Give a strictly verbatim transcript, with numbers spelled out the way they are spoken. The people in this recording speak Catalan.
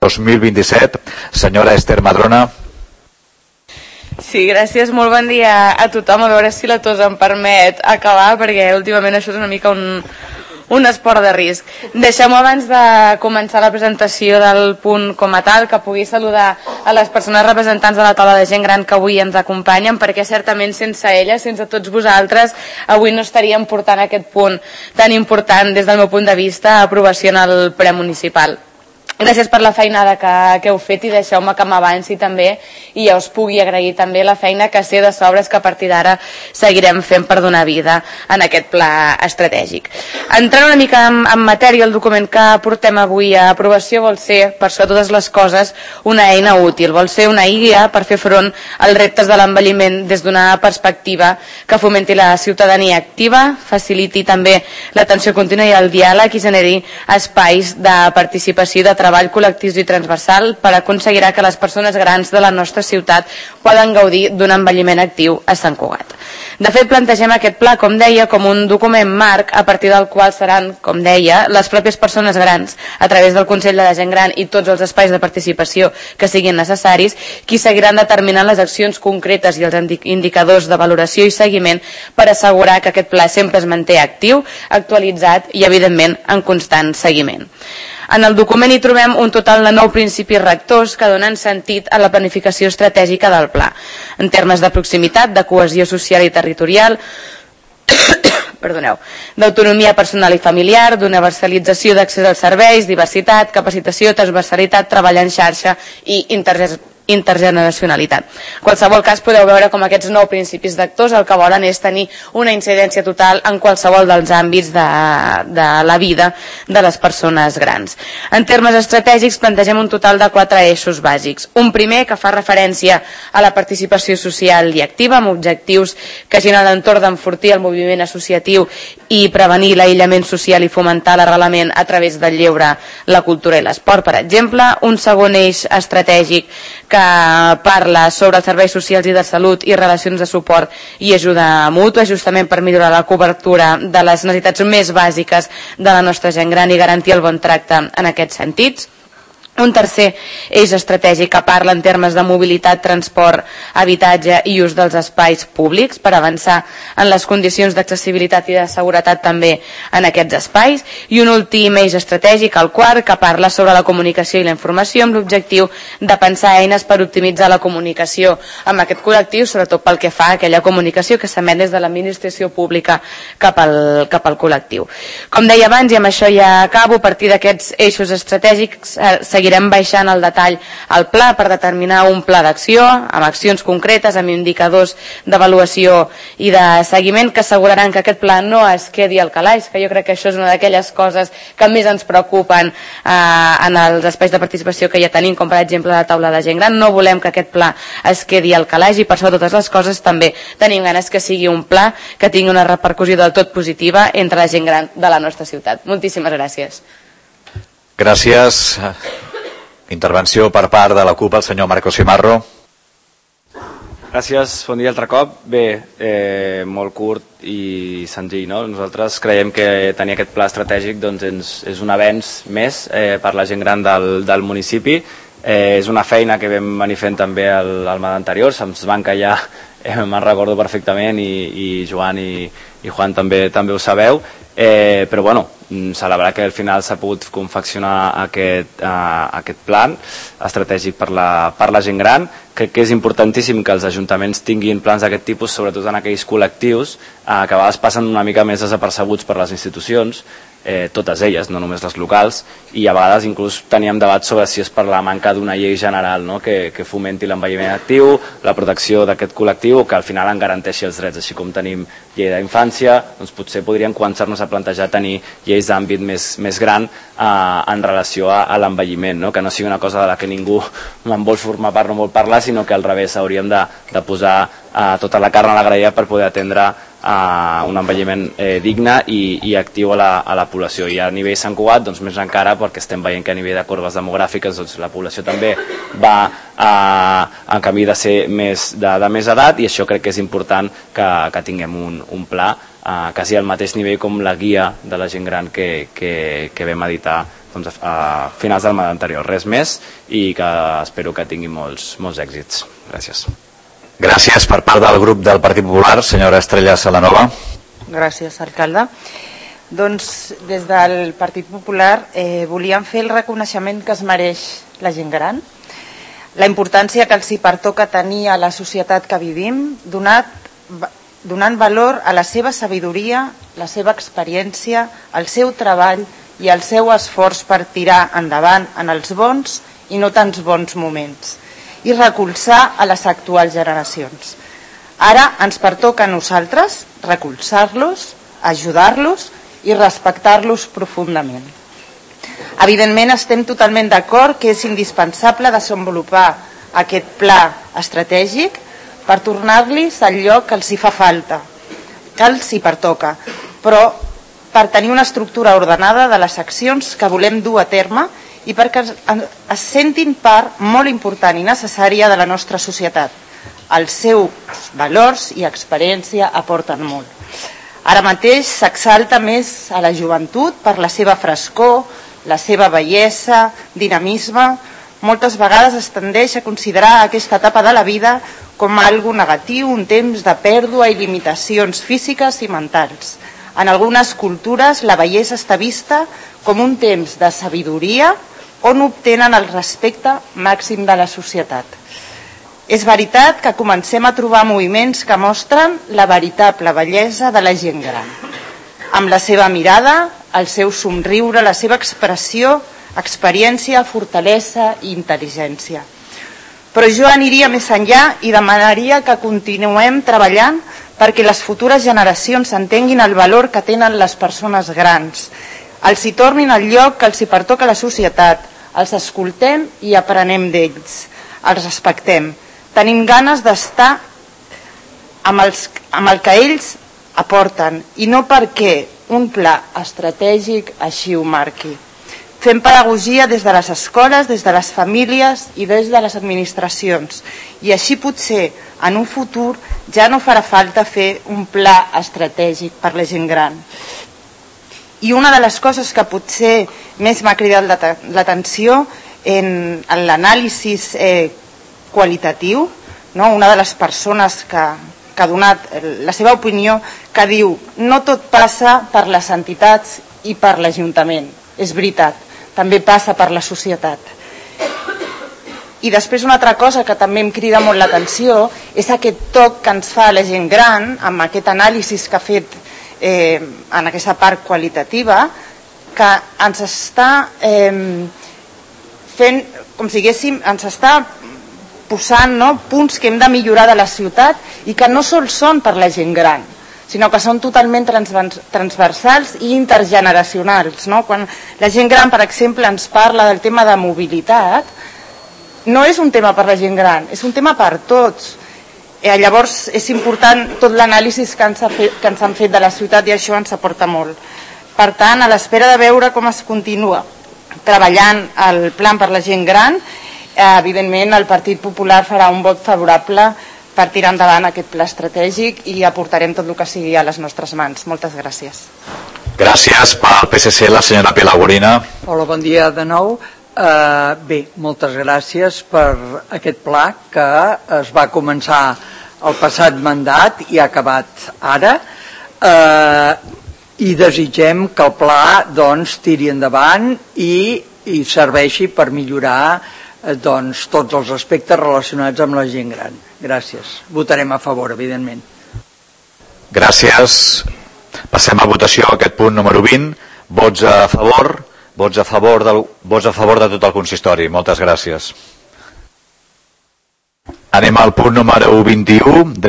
dos mil vint-i-set. Senyora Esther Madrona. Sí, gràcies, molt bon dia a tothom. A veure si la tos em permet acabar, perquè últimament això és una mica un, un esport de risc. Deixem-me abans de començar la presentació del punt com a tal, que pugui saludar a les persones representants de la taula de gent gran que avui ens acompanyen, perquè certament sense elles, sense tots vosaltres, avui no estaríem portant aquest punt tan important des del meu punt de vista a aprovació en el ple municipal. Gràcies per la feinada que, que heu fet i deixeu-me que m'avanci també i ja us pugui agrair també la feina que sé de sobres que a partir d'ara seguirem fent per donar vida en aquest pla estratègic. Entrant una mica en, en matèria, el document que portem avui a aprovació vol ser, per sobre totes les coses, una eina útil, vol ser una guia per fer front als reptes de l'envelliment des d'una perspectiva que fomenti la ciutadania activa, faciliti també l'atenció contínua i el diàleg i generi espais de participació i de treball treball col·lectius i transversal per aconseguir que les persones grans de la nostra ciutat poden gaudir d'un envelliment actiu a Sant Cugat. De fet, plantegem aquest pla, com deia, com un document marc a partir del qual seran, com deia, les pròpies persones grans, a través del Consell de la Gent Gran i tots els espais de participació que siguin necessaris, qui seguiran determinant les accions concretes i els indicadors de valoració i seguiment per assegurar que aquest pla sempre es manté actiu, actualitzat i, evidentment, en constant seguiment. En el document hi trobem un total de nou principis rectors que donen sentit a la planificació estratègica del pla, en termes de proximitat, de cohesió social i territorial, perdoneu, d'autonomia personal i familiar, d'universalització d'accés als serveis, diversitat, capacitació, transversalitat, treball en xarxa i intergeneracionalitat. intergeneracionalitat. En qualsevol cas podeu veure com aquests nou principis d'actors el que volen és tenir una incidència total en qualsevol dels àmbits de, de la vida de les persones grans. En termes estratègics plantegem un total de quatre eixos bàsics. Un primer que fa referència a la participació social i activa amb objectius que giren a l'entorn d'enfortir el moviment associatiu i prevenir l'aïllament social i fomentar l'arrelament a través del lleure, la cultura i l'esport, per exemple. Un segon eix estratègic que parla sobre els serveis socials i de salut i relacions de suport i ajuda mútua, justament per millorar la cobertura de les necessitats més bàsiques de la nostra gent gran i garantir el bon tracte en aquests sentits. Un tercer eix estratègic que parla en termes de mobilitat, transport, habitatge i ús dels espais públics per avançar en les condicions d'accessibilitat i de seguretat també en aquests espais. I un últim eix estratègic, el quart, que parla sobre la comunicació i la informació amb l'objectiu de pensar eines per optimitzar la comunicació amb aquest col·lectiu, sobretot pel que fa a aquella comunicació que s'emet des de l'administració pública cap al, cap al col·lectiu. Com deia abans, i amb això ja acabo, a partir d'aquests eixos estratègics eh, seguirem Seguirem baixant al detall el pla per determinar un pla d'acció amb accions concretes, amb indicadors d'avaluació i de seguiment que asseguraran que aquest pla no es quedi al calaix, que jo crec que això és una d'aquelles coses que més ens preocupen eh, en els espais de participació que ja tenim, com per exemple la taula de gent gran. No volem que aquest pla es quedi al calaix i per sobre totes les coses també tenim ganes que sigui un pla que tingui una repercussió del tot positiva entre la gent gran de la nostra ciutat. Moltíssimes gràcies. Gràcies. Intervenció per part de la CUP, el senyor Marcos Cimarro. Gràcies, bon dia altre cop. Bé, eh, molt curt i senzill, no? Nosaltres creiem que tenir aquest pla estratègic doncs, ens, és un avenç més eh, per la gent gran del, del municipi. Eh, és una feina que vam venir fent també al, al mandat anterior, se'ns van callar, eh, me'n recordo perfectament, i, i Joan i, i Juan també, també ho sabeu. Eh, però bueno, celebrar que al final s'ha pogut confeccionar aquest, uh, aquest plan estratègic per la, per la gent gran. Crec que és importantíssim que els ajuntaments tinguin plans d'aquest tipus, sobretot en aquells col·lectius uh, que a vegades passen una mica més desapercebuts per les institucions, eh, totes elles, no només les locals, i a vegades inclús teníem debat sobre si és per la manca d'una llei general, no? que, que fomenti l'envelliment actiu, la protecció d'aquest col·lectiu, que al final en garanteixi els drets, així com tenim llei d'infància, doncs potser podríem començar-nos a plantejar tenir lleis d'àmbit més, més gran eh, en relació a, a l'envelliment, no? Que no sigui una cosa de la que ningú en vol formar part, no vol parlar, sinó que al revés hauríem de, de posar eh, tota la carn a la graella per poder atendre Uh, un envelliment eh, digne i, i actiu a la, a la població. I a nivell Sant Cugat, doncs més encara, perquè estem veient que a nivell de corbes demogràfiques doncs, la població també va uh, en camí de ser més de, de més edat, i això crec que és important que, que tinguem un, un pla uh, quasi al mateix nivell com la guia de la gent gran que, que, que vam editar doncs, a finals del mandat anterior. Res més i que espero que tingui molts, molts èxits. Gràcies. Gràcies. Per part del grup del Partit Popular, senyora Estrella Salanova. Gràcies, alcalde. Doncs des del Partit Popular eh, volíem fer el reconeixement que es mereix la gent gran, la importància que els hi pertoca tenir a la societat que vivim, donat, donant valor a la seva sabidoria, la seva experiència, el seu treball i el seu esforç per tirar endavant en els bons i no tants bons moments i recolzar a les actuals generacions. Ara ens pertoca a nosaltres recolzar-los, ajudar-los i respectar-los profundament. Evidentment estem totalment d'acord que és indispensable desenvolupar aquest pla estratègic per tornar-los al lloc que els hi fa falta, que els hi pertoca, però per tenir una estructura ordenada de les accions que volem dur a terme i perquè es sentin part molt important i necessària de la nostra societat. Els seus valors i experiència aporten molt. Ara mateix s'exalta més a la joventut per la seva frescor, la seva bellesa, dinamisme. Moltes vegades es tendeix a considerar aquesta etapa de la vida com algo negatiu, un temps de pèrdua i limitacions físiques i mentals. En algunes cultures la bellesa està vista com un temps de sabidoria on obtenen el respecte màxim de la societat. És veritat que comencem a trobar moviments que mostren la veritable bellesa de la gent gran, amb la seva mirada, el seu somriure, la seva expressió, experiència, fortalesa i intel·ligència. Però jo aniria més enllà i demanaria que continuem treballant perquè les futures generacions entenguin el valor que tenen les persones grans, els hi tornin el lloc que els hi pertoca a la societat, els escoltem i aprenem d'ells, els respectem. Tenim ganes d'estar amb, els, amb el que ells aporten i no perquè un pla estratègic així ho marqui. Fem pedagogia des de les escoles, des de les famílies i des de les administracions i així potser en un futur ja no farà falta fer un pla estratègic per la gent gran. I una de les coses que potser més m'ha cridat l'atenció en, en l'anàlisi eh, qualitatiu, no? Una de les persones que, que ha donat la seva opinió que diu no tot passa per les entitats i per l'Ajuntament, és veritat, també passa per la societat. I després una altra cosa que també em crida molt l'atenció és aquest toc que ens fa la gent gran amb aquest anàlisi que ha fet eh, en aquesta part qualitativa que ens està eh, fent, com si diguéssim, ens està posant no, punts que hem de millorar de la ciutat i que no sols són per la gent gran, sinó que són totalment transversals i intergeneracionals. No? Quan la gent gran, per exemple, ens parla del tema de mobilitat, no és un tema per la gent gran, és un tema per tots. Eh, llavors és important tot l'anàlisi que, ens ha fet, que ens han fet de la ciutat i això ens aporta molt. Per tant, a l'espera de veure com es continua treballant el plan per la gent gran, evidentment el Partit Popular farà un vot favorable per tirar endavant aquest pla estratègic i aportarem tot el que sigui a les nostres mans. Moltes gràcies. Gràcies. Pel P S C, la senyora Pilar Gorina. Hola, bon dia de nou. Uh, bé, moltes gràcies per aquest pla que es va començar el passat mandat i ha acabat ara. Uh, I desitgem que el pla doncs, tiri endavant i, i serveixi per millorar doncs, tots els aspectes relacionats amb la gent gran. Gràcies. Votarem a favor, evidentment. Gràcies. Passem a votació aquest punt número vint. Vots a favor. Vots a favor, del, vots a favor de tot el consistori. Moltes gràcies. Anem al punt número vint-i-u.